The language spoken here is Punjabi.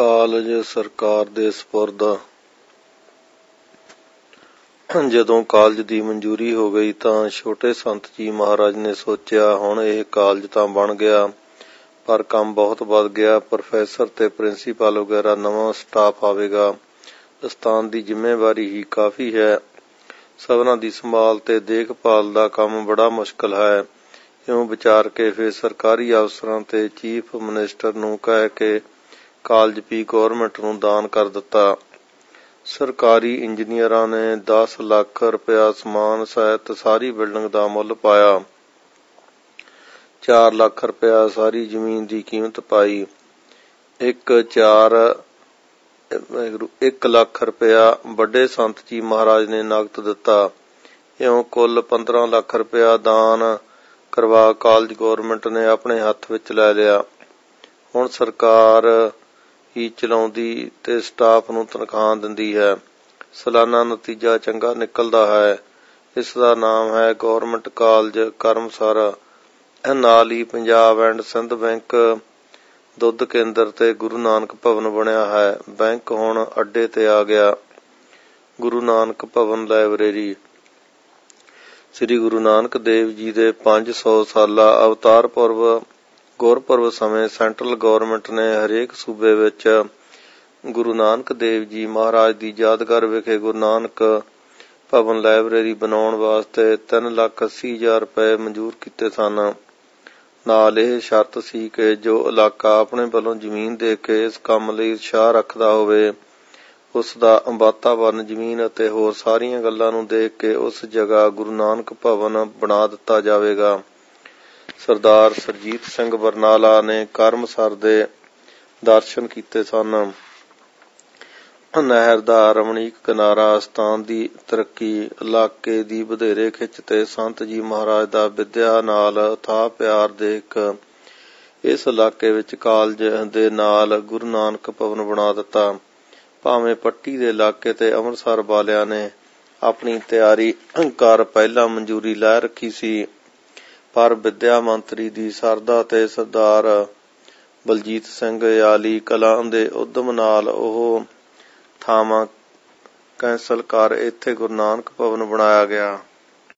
ਕਾਲਜ ਸਰਕਾਰ ਦੇ ਸਪੁਰਦ। ਜਦੋਂ ਕਾਲਜ ਦੀ ਮਨਜ਼ੂਰੀ ਹੋ ਗਈ ਤਾਂ ਛੋਟੇ ਸੰਤ ਜੀ ਮਹਾਰਾਜ ਨੇ ਸੋਚਿਆ ਹੁਣ ਇਹ ਕਾਲਜ ਤਾਂ ਬਣ ਗਿਆ, ਪਰ ਕੰਮ ਬਹੁਤ ਵੱਧ ਗਿਆ। ਪ੍ਰੋਫੈਸਰ ਤੇ ਪ੍ਰਿੰਸੀਪਲ ਵਗੈਰਾ ਨਵਾਂ ਸਟਾਫ ਆਵੇਗਾ। ਅਸਥਾਨ ਦੀ ਜ਼ਿੰਮੇਵਾਰੀ ਹੀ ਕਾਫੀ ਹੈ। ਸਭਨਾਂ ਦੀ ਸੰਭਾਲ ਤੇ ਦੇਖਭਾਲ ਦਾ ਕੰਮ ਬੜਾ ਮੁਸ਼ਕਲ ਹੈ। ਇਉਂ ਵਿਚਾਰ ਕੇ ਫਿਰ ਸਰਕਾਰੀ ਅਫਸਰਾਂ ਤੇ ਚੀਫ ਮਨਿਸਟਰ ਨੂੰ ਕਹਿ ਕੇ ਕਾਲਜ ਵੀ ਗੌਰਮਿੰਟ ਨੂੰ ਦਾਨ ਕਰ ਦਿੱਤਾ। ਸਰਕਾਰੀ ਇੰਜੀਨੀਅਰਾਂ ਨੇ 10 ਲੱਖ ਰੁਪਇਆ ਸਮਾਨ ਸਹਿਤ ਸਾਰੀ ਬਿਲਡਿੰਗ ਦਾ ਮੁੱਲ ਪਾਇਆ। 4 ਲੱਖ ਰੁਪਇਆ ਸਾਰੀ ਜ਼ਮੀਨ ਦੀ ਕੀਮਤ ਪਾਈ। 1 ਲੱਖ ਰੁਪਇਆ ਵੱਡੇ ਸੰਤ ਜੀ ਮਹਾਰਾਜ ਨੇ ਨਕਦ ਦਿੱਤਾ। ਇਉਂ ਕੁੱਲ 15 ਲੱਖ ਰੁਪਇਆ ਦਾਨ ਕਰਵਾ ਕਾਲਜ ਗੌਰਮਿੰਟ ਨੇ ਆਪਣੇ ਹੱਥ ਵਿੱਚ ਲੈ ਲਿਆ। ਹੁਣ ਸਰਕਾਰ ਹੀ ਚਲਾਉਂਦੀ ਤੇ ਸਟਾਫ ਨੂੰ ਤਨਖਾਹ ਦਿੰਦੀ ਹੈ। ਸਾਲਾਨਾ ਨਤੀਜਾ ਚੰਗਾ ਨਿਕਲਦਾ ਹੈ। ਇਸ ਦਾ ਨਾਮ ਹੈ ਗੌਰਮਿੰਟ ਕਾਲਜ ਕਰਮਸਰ। ਨਾਲ ਹੀ ਪੰਜਾਬ ਐਂਡ ਸਿੰਧ ਬੈਂਕ, ਦੁੱਧ ਕੇਂਦਰ ਤੇ ਗੁਰੂ ਨਾਨਕ ਭਵਨ ਬਣਿਆ ਹੈ। ਬੈਂਕ ਹੁਣ ਅੱਡੇ ਤੇ ਆ ਗਿਆ। ਗੁਰੂ ਨਾਨਕ ਭਵਨ ਲਾਇਬ੍ਰੇਰੀ। ਸ੍ਰੀ ਗੁਰੂ ਨਾਨਕ ਦੇਵ ਜੀ ਦੇ 500 ਸਾਲਾ ਅਵਤਾਰ ਗੁਰਪੁਰਬ ਸਮੇਂ ਸੈਂਟਰਲ ਗੌਰਮਿੰਟ ਨੇ ਹਰੇਕ ਸੂਬੇ ਵਿੱਚ ਗੁਰੂ ਨਾਨਕ ਦੇਵ ਜੀ ਮਹਾਰਾਜ ਦੀ ਯਾਦਗਾਰ ਵਿਖੇ ਗੁਰੂ ਨਾਨਕ ਭਵਨ ਲਾਇਬ੍ਰੇਰੀ ਬਣਾਉਣ ਵਾਸਤੇ 3,80,000 ਰੁਪਏ ਮਨਜ਼ੂਰ ਕੀਤੇ ਸਨ। ਨਾਲ ਇਹ ਸ਼ਰਤ ਸੀ ਕਿ ਜੋ ਇਲਾਕਾ ਆਪਣੇ ਵੱਲੋਂ ਜ਼ਮੀਨ ਦੇ ਕੇ ਇਸ ਕੰਮ ਲਈ ਉਤਸ਼ਾਹ ਰੱਖਦਾ ਹੋਵੇ, ਉਸ ਦਾ ਵਾਤਾਵਰਨ, ਜ਼ਮੀਨ ਅਤੇ ਹੋਰ ਸਾਰੀਆਂ ਗੱਲਾਂ ਨੂੰ ਦੇਖ ਕੇ ਉਸ ਜਗ੍ਹਾ ਗੁਰੂ ਨਾਨਕ ਭਵਨ ਬਣਾ ਦਿੱਤਾ ਜਾਵੇਗਾ। ਸਰਦਾਰ ਸਰਜੀਤ ਸਿੰਘ ਬਰਨਾਲਾ ਨੇ ਕਰਮਸਰ ਦੇ ਦਰਸ਼ਨ ਕੀਤੇ ਸਨ। ਨਹਿਰ ਦਾ ਰਮਣੀਕ ਕਿਨਾਰਾ, ਅਸਥਾਨ ਦੀ ਤਰੱਕੀ, ਇਲਾਕੇ ਦੀ ਵਧੇਰੇ ਖਿੱਚ ਤੇ ਸੰਤ ਜੀ ਮਹਾਰਾਜ ਦਾ ਵਿਦਿਆ ਨਾਲ ਅਥਾਹ ਪਿਆਰ ਦੇਖ ਇਸ ਇਲਾਕੇ ਵਿੱਚ ਕਾਲਜ ਦੇ ਨਾਲ ਗੁਰੂ ਨਾਨਕ ਭਵਨ ਬਣਾ ਦਿੱਤਾ। ਭਾਵੇਂ ਪੱਟੀ ਦੇ ਇਲਾਕੇ ਤੇ ਅੰਮ੍ਰਿਤਸਰ ਵਾਲਿਆਂ ਨੇ ਆਪਣੀ ਤਿਆਰੀ ਕਰ ਪਹਿਲਾਂ ਮਨਜ਼ੂਰੀ ਲੈ ਰੱਖੀ ਸੀ, ਪਰ ਵਿਦਿਆ ਮੰਤਰੀ ਦੀ ਸਰਦਾ ਤੇ ਸਰਦਾਰ ਬਲਜੀਤ ਸਿੰਘ ਯਾਲੀ ਕਲਾਂ ਦੇ ਉਦਮ ਨਾਲ ਉਹ ਥਾਵਾਂ ਕੈਂਸਲ ਕਰ ਇੱਥੇ ਗੁਰੂ ਨਾਨਕ ਭਵਨ ਬਣਾਇਆ ਗਿਆ।